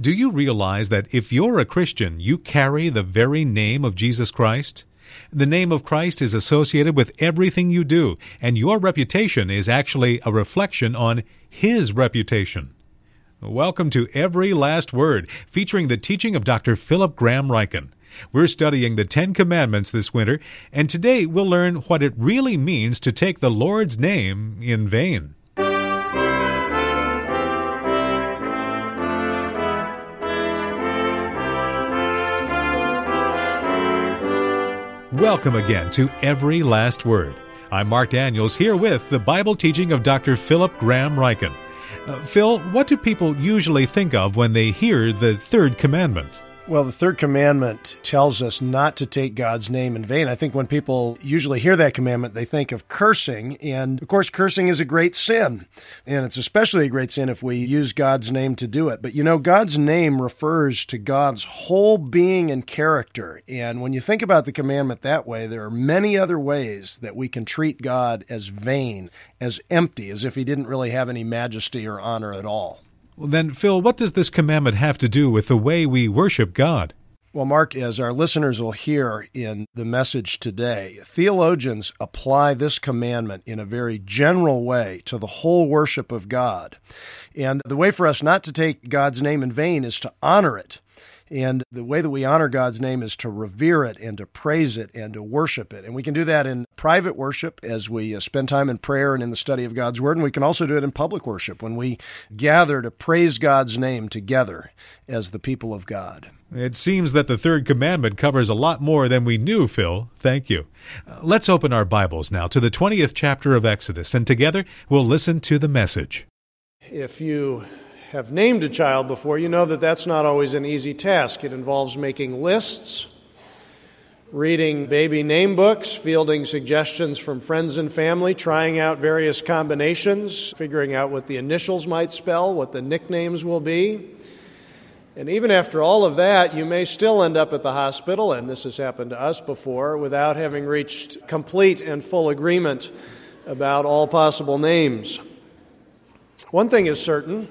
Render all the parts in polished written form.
Do you realize that if you're a Christian, you carry the very name of Jesus Christ? The name of Christ is associated with everything you do, and your reputation is actually a reflection on His reputation. Welcome to Every Last Word, featuring the teaching of Dr. Philip Graham Ryken. We're studying the Ten Commandments this winter, and today we'll learn what it really means to take the Lord's name in vain. Welcome again to Every Last Word. I'm Mark Daniels, here with the Bible teaching of Dr. Philip Graham Ryken. Phil, what do people usually think of when they hear the third commandment? Well, the third commandment tells us not to take God's name in vain. I think when people usually hear that commandment, they think of cursing. And, of course, cursing is a great sin. And it's especially a great sin if we use God's name to do it. But, you know, God's name refers to God's whole being and character. And when you think about the commandment that way, there are many other ways that we can treat God as vain, as empty, as if He didn't really have any majesty or honor at all. Well, then, Phil, what does this commandment have to do with the way we worship God? Well, Mark, as our listeners will hear in the message today, theologians apply this commandment in a very general way to the whole worship of God. And the way for us not to take God's name in vain is to honor it. And the way that we honor God's name is to revere it and to praise it and to worship it. And we can do that in private worship as we spend time in prayer and in the study of God's Word. And we can also do it in public worship when we gather to praise God's name together as the people of God. It seems that the third commandment covers a lot more than we knew, Phil. Thank you. Let's open our Bibles now to the 20th chapter of Exodus, and together we'll listen to the message. If you have named a child before, you know that that's not always an easy task. It involves making lists, reading baby name books, fielding suggestions from friends and family, trying out various combinations, figuring out what the initials might spell, what the nicknames will be. And even after all of that, you may still end up at the hospital, and this has happened to us before, without having reached complete and full agreement about all possible names. One thing is certain,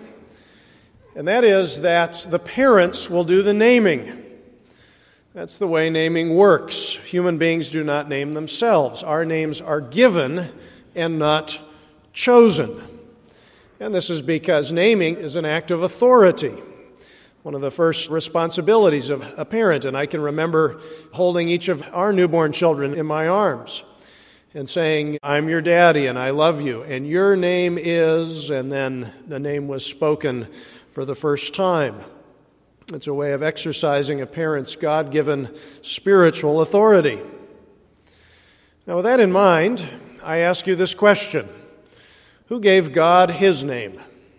and that is that the parents will do the naming. That's the way naming works. Human beings do not name themselves. Our names are given and not chosen. And this is because naming is an act of authority, one of the first responsibilities of a parent. And I can remember holding each of our newborn children in my arms and saying, "I'm your daddy and I love you, and your name is," and then the name was spoken for the first time. It's a way of exercising a parent's God-given spiritual authority. Now, with that in mind, I ask you this question: who gave God His name?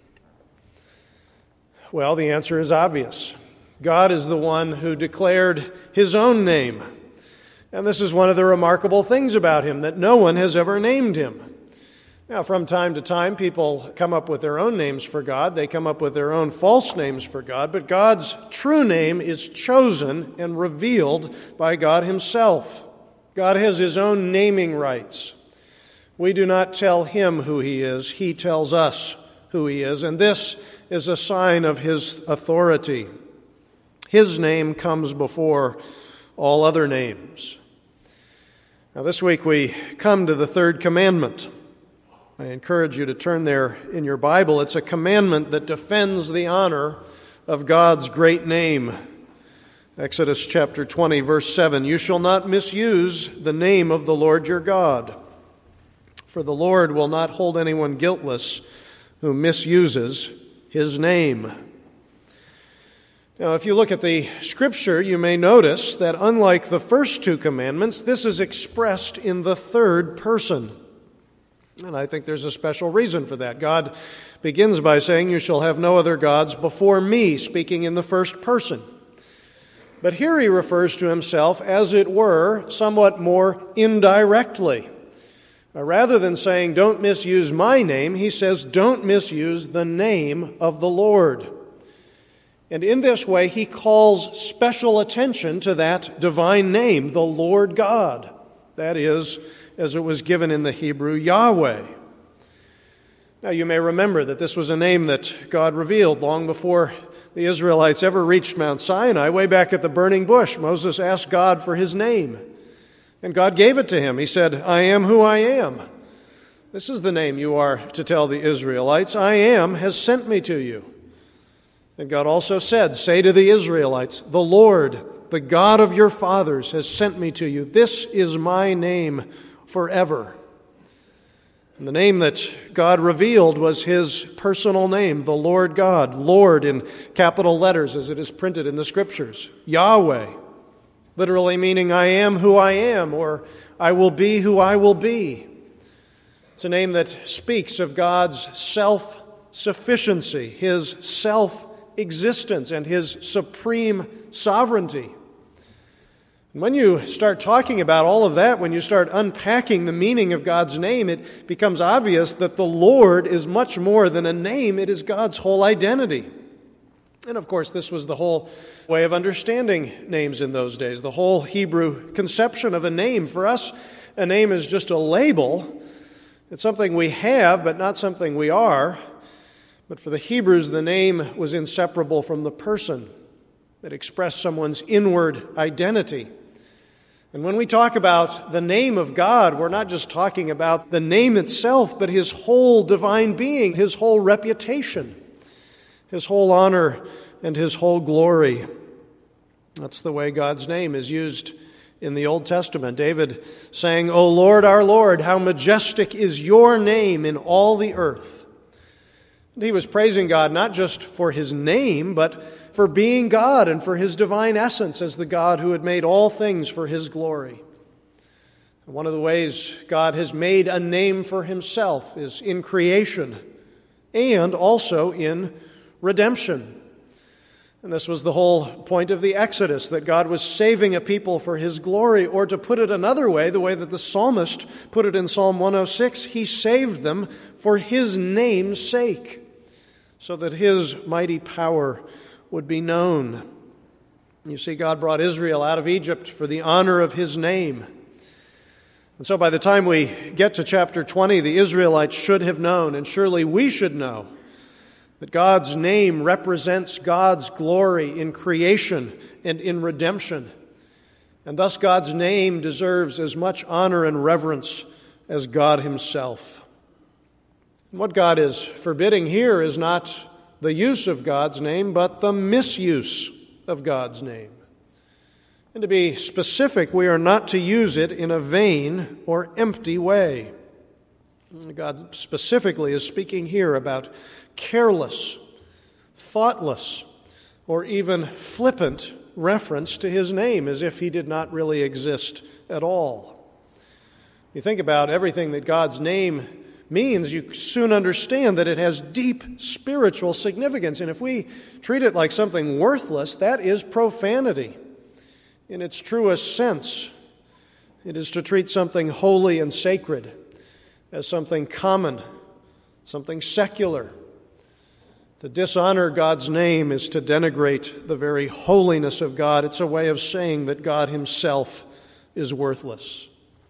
Well, the answer is obvious. God is the one who declared His own name. And this is one of the remarkable things about Him, that no one has ever named Him. Now, from time to time, people come up with their own names for God. They come up with their own false names for God. But God's true name is chosen and revealed by God Himself. God has His own naming rights. We do not tell Him who He is. He tells us who He is. And this is a sign of His authority. His name comes before all other names. Now, this week we come to the third commandment. I encourage you to turn there in your Bible. It's a commandment that defends the honor of God's great name. Exodus chapter 20, verse 7, "You shall not misuse the name of the Lord your God, for the Lord will not hold anyone guiltless who misuses His name." Now, if you look at the Scripture, you may notice that unlike the first two commandments, this is expressed in the third person. And I think there's a special reason for that. God begins by saying, "You shall have no other gods before me," speaking in the first person. But here He refers to Himself, as it were, somewhat more indirectly. Rather than saying, "Don't misuse my name," He says, "Don't misuse the name of the Lord." And in this way, He calls special attention to that divine name, the Lord God. That is, as it was given in the Hebrew, Yahweh. Now, you may remember that this was a name that God revealed long before the Israelites ever reached Mount Sinai, way back at the burning bush, Moses asked God for his name. And God gave it to him. He said, I am who I am. This is the name you are to tell the Israelites. I am has sent me to you. And God also said, say to the Israelites, the Lord, the God of your fathers, has sent me to you. This is my name forever. And the name that God revealed was his personal name, the Lord God, Lord in capital letters as it is printed in the Scriptures. Yahweh, literally meaning I am who I am, or I will be who I will be. It's a name that speaks of God's self-sufficiency, his self-existence, and his supreme sovereignty. And when you start talking about all of that, when you start unpacking the meaning of God's name, it becomes obvious that the Lord is much more than a name. It is God's whole identity. And of course, this was the whole way of understanding names in those days, the whole Hebrew conception of a name. For us, a name is just a label. It's something we have, but not something we are. But for the Hebrews, the name was inseparable from the person. It expressed someone's inward identity. And when we talk about the name of God, we're not just talking about the name itself, but his whole divine being, his whole reputation, his whole honor, and his whole glory. That's the way God's name is used in the Old Testament. David sang, O Lord, our Lord, how majestic is your name in all the earth. And he was praising God not just for his name, but for being God and for his divine essence as the God who had made all things for his glory. And one of the ways God has made a name for himself is in creation and also in redemption. And this was the whole point of the Exodus, that God was saving a people for his glory, or to put it another way, the way that the psalmist put it in Psalm 106, he saved them for his name's sake, so that his mighty power would be known. You see, God brought Israel out of Egypt for the honor of his name. And so by the time we get to chapter 20, the Israelites should have known, and surely we should know, that God's name represents God's glory in creation and in redemption. And thus God's name deserves as much honor and reverence as God himself. And what God is forbidding here is not the use of God's name, but the misuse of God's name. And to be specific, we are not to use it in a vain or empty way. God specifically is speaking here about careless, thoughtless, or even flippant reference to his name, as if he did not really exist at all. You think about everything that God's name means, you soon understand that it has deep spiritual significance. And if we treat it like something worthless, that is profanity in its truest sense. It is to treat something holy and sacred as something common, something secular. To dishonor God's name is to denigrate the very holiness of God. It's a way of saying that God himself is worthless.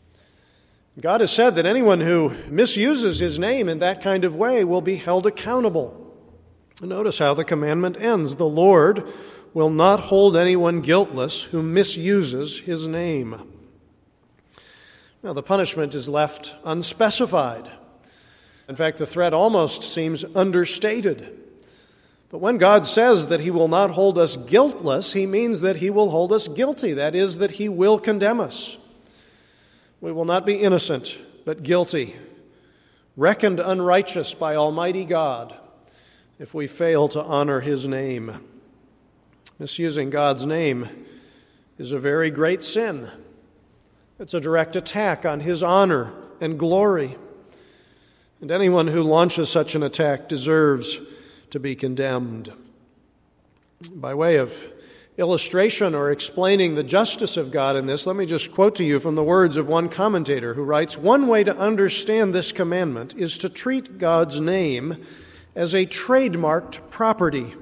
God has said that anyone who misuses his name in that kind of way will be held accountable. Notice how the commandment ends. The Lord will not hold anyone guiltless who misuses his name. Now, the punishment is left unspecified. In fact, the threat almost seems understated. But when God says that he will not hold us guiltless, he means that he will hold us guilty. That is, that he will condemn us. We will not be innocent, but guilty, reckoned unrighteous by Almighty God if we fail to honor his name. Misusing God's name is a very great sin. It's a direct attack on his honor and glory. And anyone who launches such an attack deserves to be condemned. By way of illustration or explaining the justice of God in this, let me just quote to you from the words of one commentator who writes, "One way to understand this commandment is to treat God's name as a trademarked property.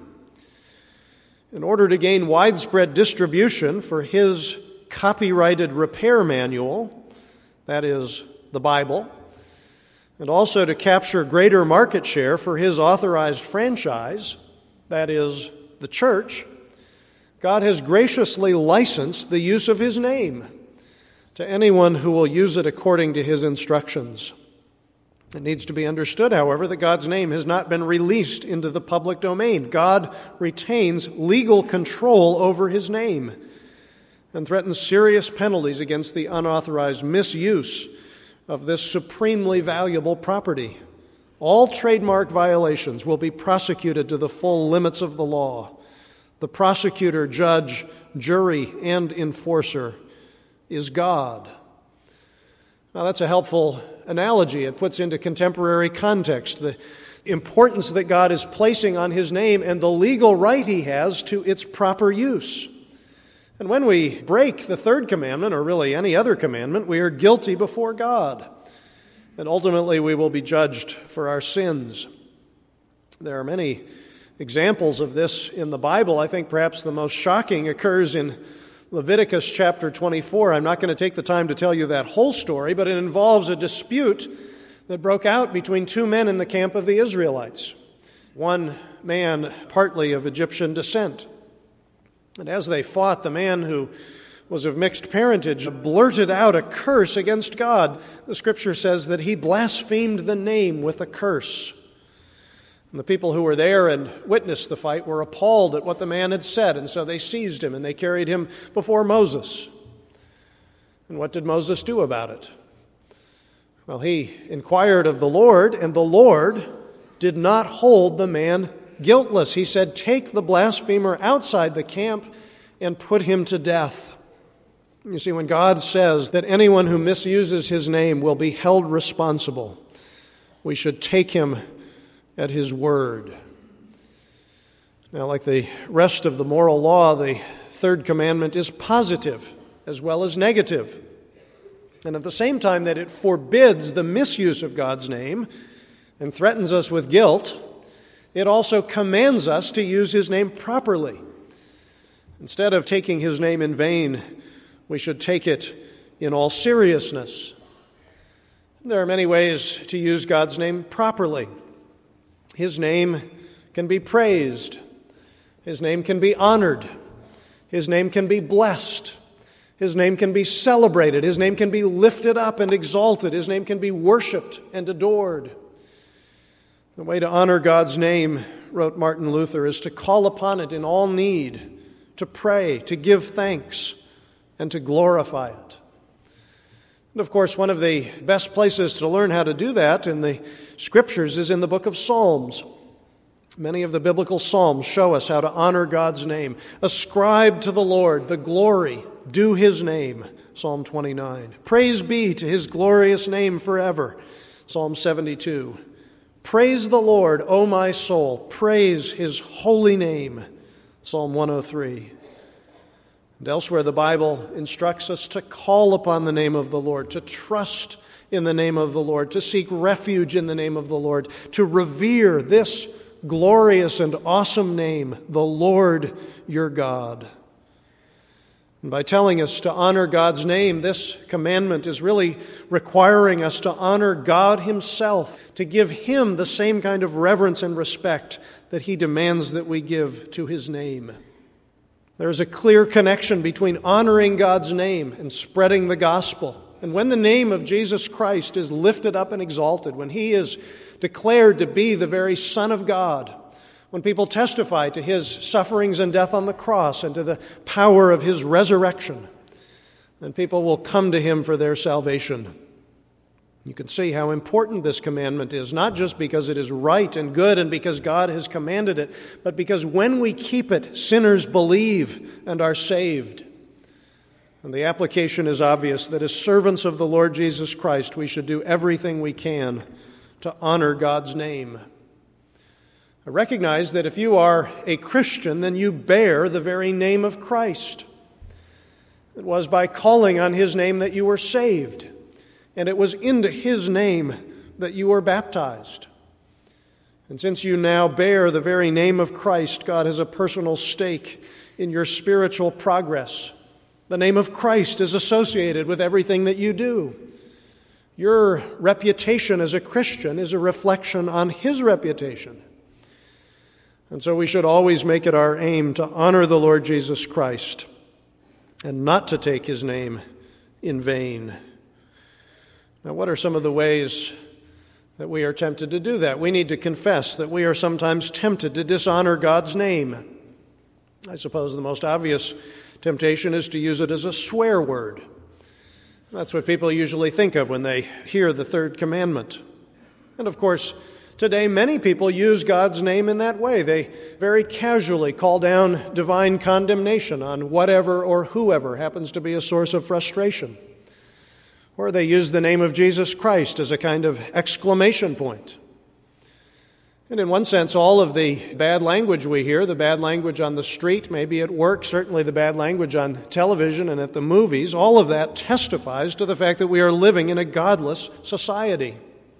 In order to gain widespread distribution for his copyrighted repair manual, that is, the Bible, and also to capture greater market share for his authorized franchise, that is, the church, God has graciously licensed the use of His name to anyone who will use it according to His instructions. It needs to be understood, however, that God's name has not been released into the public domain. God retains legal control over His name and threatens serious penalties against the unauthorized misuse of this supremely valuable property. All trademark violations will be prosecuted to the full limits of the law. The prosecutor, judge, jury, and enforcer is God. Now, that's a helpful analogy. It puts into contemporary context the importance that God is placing on His name and the legal right He has to its proper use. And when we break the third commandment, or really any other commandment, we are guilty before God. And ultimately we will be judged for our sins. There are many examples of this in the Bible. I think perhaps the most shocking occurs in Leviticus chapter 24. I'm not going to take the time to tell you that whole story, but it involves a dispute that broke out between two men in the camp of the Israelites. One man partly of Egyptian descent. And as they fought, the man who was of mixed parentage blurted out a curse against God. The Scripture says that he blasphemed the name with a curse. And the people who were there and witnessed the fight were appalled at what the man had said, and so they seized him and they carried him before Moses. And what did Moses do about it? Well, he inquired of the Lord, and the Lord did not hold the man guiltless. He said, "Take the blasphemer outside the camp and put him to death." You see, when God says that anyone who misuses His name will be held responsible, we should take Him at His word. Now, like the rest of the moral law, the third commandment is positive as well as negative. And at the same time that it forbids the misuse of God's name and threatens us with guilt, it also commands us to use His name properly. Instead of taking His name in vain, we should take it in all seriousness. There are many ways to use God's name properly. His name can be praised. His name can be honored. His name can be blessed. His name can be celebrated. His name can be lifted up and exalted. His name can be worshiped and adored. The way to honor God's name, wrote Martin Luther, is to call upon it in all need, to pray, to give thanks, and to glorify it. And of course, one of the best places to learn how to do that in the Scriptures is in the book of Psalms. Many of the biblical Psalms show us how to honor God's name. Ascribe to the Lord the glory due His name, Psalm 29. Praise be to His glorious name forever, Psalm 72. Praise the Lord, O my soul. Praise His holy name, Psalm 103. And elsewhere, the Bible instructs us to call upon the name of the Lord, to trust in the name of the Lord, to seek refuge in the name of the Lord, to revere this glorious and awesome name, the Lord your God. And by telling us to honor God's name, this commandment is really requiring us to honor God Himself, to give Him the same kind of reverence and respect that He demands that we give to His name. There is a clear connection between honoring God's name and spreading the gospel. And when the name of Jesus Christ is lifted up and exalted, when He is declared to be the very Son of God, when people testify to His sufferings and death on the cross and to the power of His resurrection, then people will come to Him for their salvation. You can see how important this commandment is, not just because it is right and good and because God has commanded it, but because when we keep it, sinners believe and are saved. And the application is obvious that as servants of the Lord Jesus Christ, we should do everything we can to honor God's name. I recognize that if you are a Christian, then you bear the very name of Christ. It was by calling on His name that you were saved. And it was into His name that you were baptized. And since you now bear the very name of Christ, God has a personal stake in your spiritual progress. The name of Christ is associated with everything that you do. Your reputation as a Christian is a reflection on His reputation. And so we should always make it our aim to honor the Lord Jesus Christ and not to take his name in vain. Now, what are some of the ways that we are tempted to do that? We need to confess that we are sometimes tempted to dishonor God's name. I suppose the most obvious temptation is to use it as a swear word. That's what people usually think of when they hear the third commandment. And of course, today many people use God's name in that way. They very casually call down divine condemnation on whatever or whoever happens to be a source of frustration. Or they use the name of Jesus Christ as a kind of exclamation point. And in one sense, all of the bad language we hear, the bad language on the street, maybe at work, certainly the bad language on television and at the movies, all of that testifies to the fact that we are living in a godless society.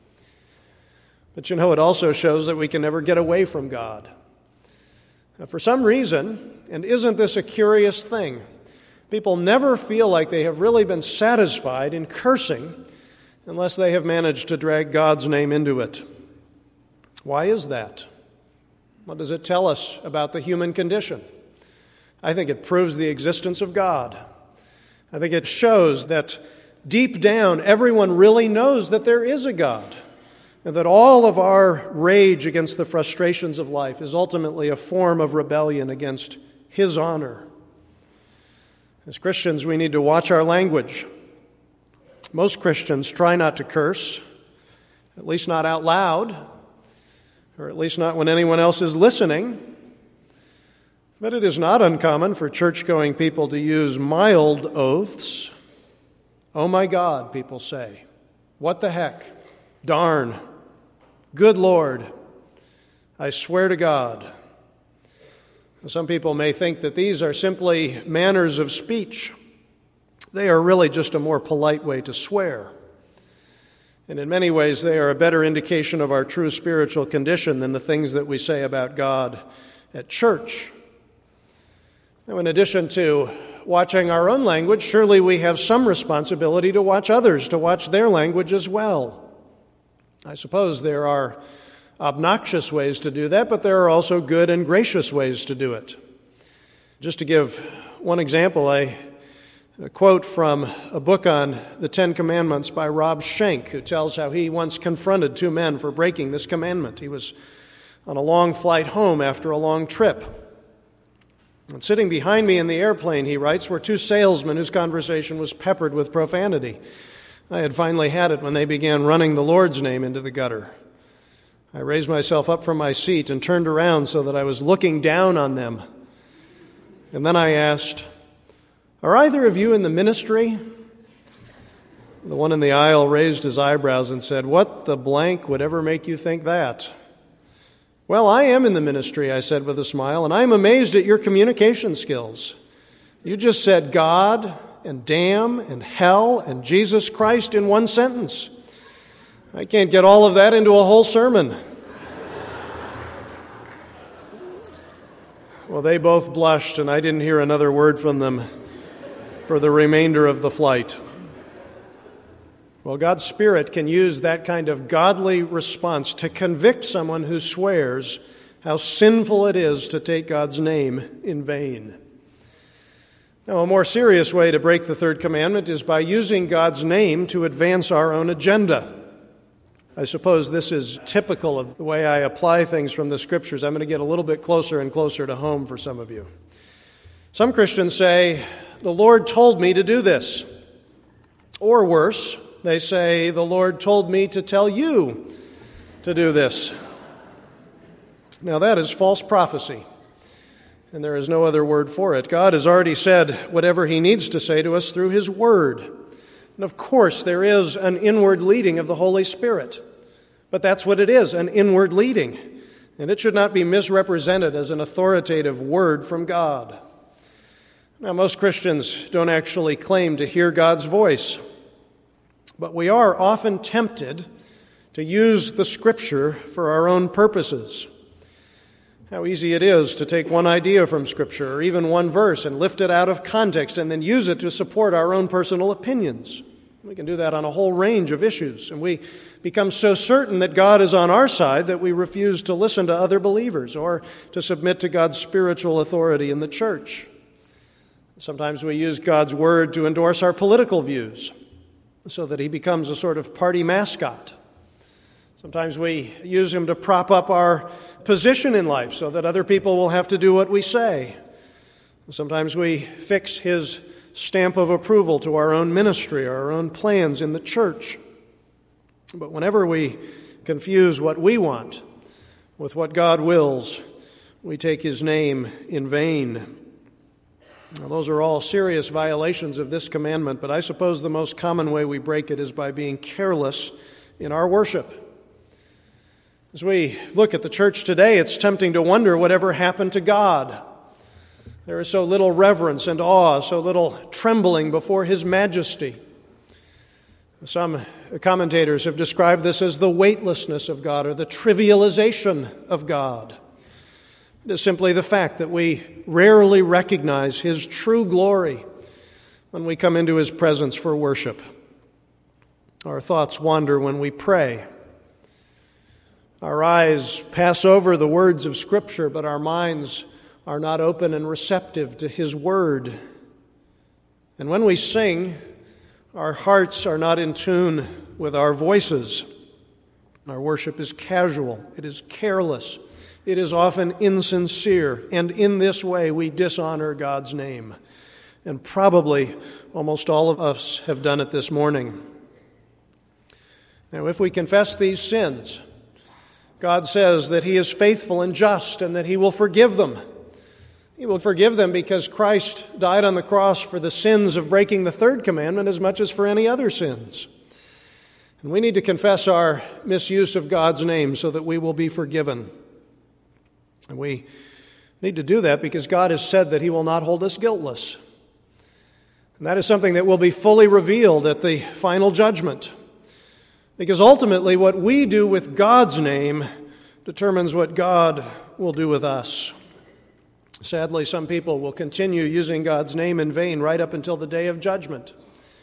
But you know, it also shows that we can never get away from God. Now, for some reason, and isn't this a curious thing, people never feel like they have really been satisfied in cursing unless they have managed to drag God's name into it. Why is that? What does it tell us about the human condition? I think it proves the existence of God. I think it shows that deep down everyone really knows that there is a God, and that all of our rage against the frustrations of life is ultimately a form of rebellion against his honor. As Christians, we need to watch our language. Most Christians try not to curse, at least not out loud, or at least not when anyone else is listening. But it is not uncommon for church-going people to use mild oaths. Oh my God, people say. What the heck? Darn. Good Lord. I swear to God. Some people may think that these are simply manners of speech. They are really just a more polite way to swear. And in many ways, they are a better indication of our true spiritual condition than the things that we say about God at church. Now, in addition to watching our own language, surely we have some responsibility to watch others, to watch their language as well. I suppose there are obnoxious ways to do that, but there are also good and gracious ways to do it. Just to give one example, a quote from a book on the Ten Commandments by Rob Schenck, who tells how he once confronted two men for breaking this commandment. He was on a long flight home after a long trip. And sitting behind me in the airplane, he writes, were two salesmen whose conversation was peppered with profanity. I had finally had it when they began running the Lord's name into the gutter. I raised myself up from my seat and turned around so that I was looking down on them. And then I asked, are either of you in the ministry? The one in the aisle raised his eyebrows and said, what the blank would ever make you think that? Well, I am in the ministry, I said with a smile, and I'm amazed at your communication skills. You just said God and damn and hell and Jesus Christ in one sentence. I can't get all of that into a whole sermon. Well, they both blushed, and I didn't hear another word from them for the remainder of the flight. Well, God's Spirit can use that kind of godly response to convict someone who swears how sinful it is to take God's name in vain. Now, a more serious way to break the third commandment is by using God's name to advance our own agenda. I suppose this is typical of the way I apply things from the Scriptures. I'm going to get a little bit closer and closer to home for some of you. Some Christians say, the Lord told me to do this. Or worse, they say, the Lord told me to tell you to do this. Now that is false prophecy, and there is no other word for it. God has already said whatever He needs to say to us through His Word. And of course, there is an inward leading of the Holy Spirit. But that's what it is, an inward leading. And it should not be misrepresented as an authoritative word from God. Now, most Christians don't actually claim to hear God's voice, but we are often tempted to use the Scripture for our own purposes. How easy it is to take one idea from Scripture, or even one verse, and lift it out of context and then use it to support our own personal opinions. We can do that on a whole range of issues. And we become so certain that God is on our side that we refuse to listen to other believers or to submit to God's spiritual authority in the church. Sometimes we use God's word to endorse our political views so that he becomes a sort of party mascot. Sometimes we use him to prop up our position in life so that other people will have to do what we say. Sometimes we fix his stamp of approval to our own ministry or our own plans in the church. But whenever we confuse what we want with what God wills, we take his name in vain. Now, those are all serious violations of this commandment, but I suppose the most common way we break it is by being careless in our worship. As we look at the church today, it's tempting to wonder whatever happened to God. There is so little reverence and awe, so little trembling before his majesty. Some commentators have described this as the weightlessness of God or the trivialization of God. It is simply the fact that we rarely recognize his true glory when we come into his presence for worship. Our thoughts wander when we pray. Our eyes pass over the words of Scripture, but our minds are not open and receptive to his word. And when we sing, our hearts are not in tune with our voices. Our worship is casual, it is careless, it is often insincere, and in this way we dishonor God's name. And probably almost all of us have done it this morning. Now, if we confess these sins, God says that he is faithful and just and that he will forgive them. He will forgive them because Christ died on the cross for the sins of breaking the third commandment as much as for any other sins. And we need to confess our misuse of God's name so that we will be forgiven. And we need to do that because God has said that he will not hold us guiltless. And that is something that will be fully revealed at the final judgment. Because ultimately what we do with God's name determines what God will do with us. Sadly, some people will continue using God's name in vain right up until the day of judgment.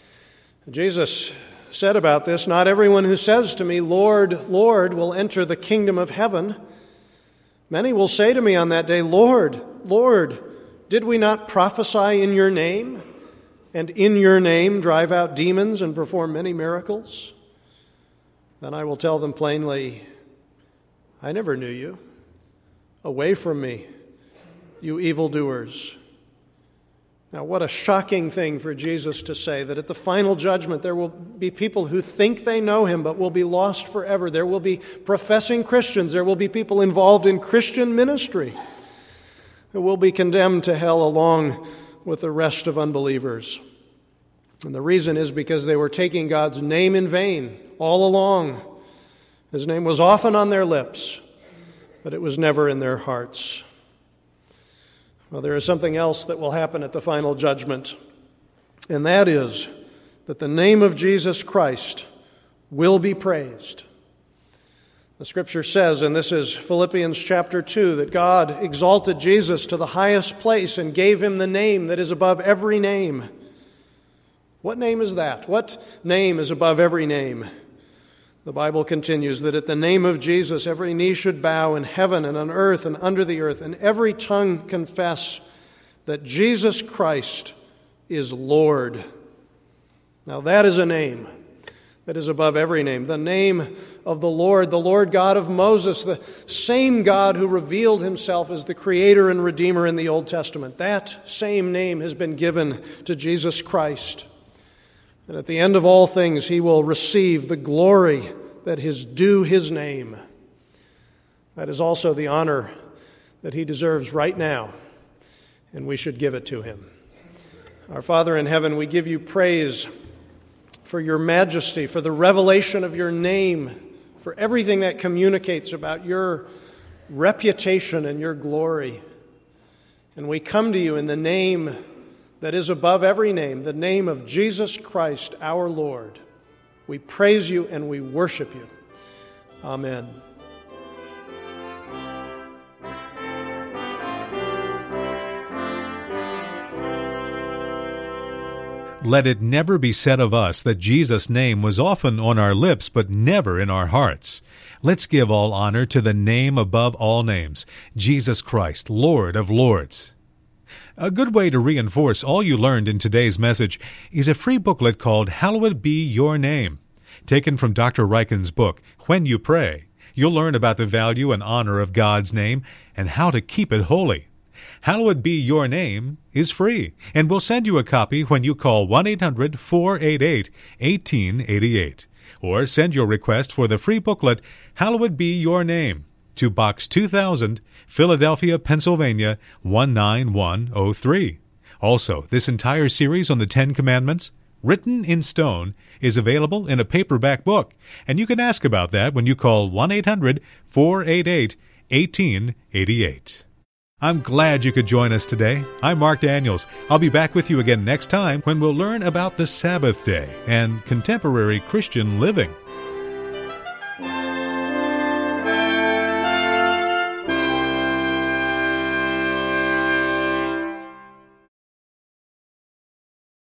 Jesus said about this, "Not everyone who says to me, 'Lord, Lord,' will enter the kingdom of heaven. Many will say to me on that day, 'Lord, Lord, did we not prophesy in your name, and in your name drive out demons and perform many miracles?' Then I will tell them plainly, 'I never knew you. Away from me, you evildoers.'" Now, what a shocking thing for Jesus to say, that at the final judgment there will be people who think they know him but will be lost forever. There will be professing Christians. There will be people involved in Christian ministry who will be condemned to hell along with the rest of unbelievers. And the reason is because they were taking God's name in vain all along. His name was often on their lips, but it was never in their hearts. Well, there is something else that will happen at the final judgment, and that is that the name of Jesus Christ will be praised. The Scripture says, and this is Philippians chapter 2, that God exalted Jesus to the highest place and gave him the name that is above every name. What name is that? What name is above every name? The Bible continues that at the name of Jesus, every knee should bow in heaven and on earth and under the earth, and every tongue confess that Jesus Christ is Lord. Now that is a name that is above every name. The name of the Lord God of Moses, the same God who revealed himself as the Creator and Redeemer in the Old Testament. That same name has been given to Jesus Christ. And at the end of all things, he will receive the glory that is due his name. That is also the honor that he deserves right now, and we should give it to him. Our Father in heaven, we give you praise for your majesty, for the revelation of your name, for everything that communicates about your reputation and your glory. And we come to you in the name that is above every name, the name of Jesus Christ, our Lord. We praise you and we worship you. Amen. Let it never be said of us that Jesus' name was often on our lips but never in our hearts. Let's give all honor to the name above all names, Jesus Christ, Lord of Lords. A good way to reinforce all you learned in today's message is a free booklet called Hallowed Be Your Name. Taken from Dr. Ryken's book, When You Pray, you'll learn about the value and honor of God's name and how to keep it holy. Hallowed Be Your Name is free, and we'll send you a copy when you call 1-800-488-1888. Or send your request for the free booklet, Hallowed Be Your Name, to Box 2000, Philadelphia, Pennsylvania, 19103. Also, this entire series on the Ten Commandments, written in stone, is available in a paperback book, and you can ask about that when you call 1-800-488-1888. I'm glad you could join us today. I'm Mark Daniels. I'll be back with you again next time when we'll learn about the Sabbath day and contemporary Christian living.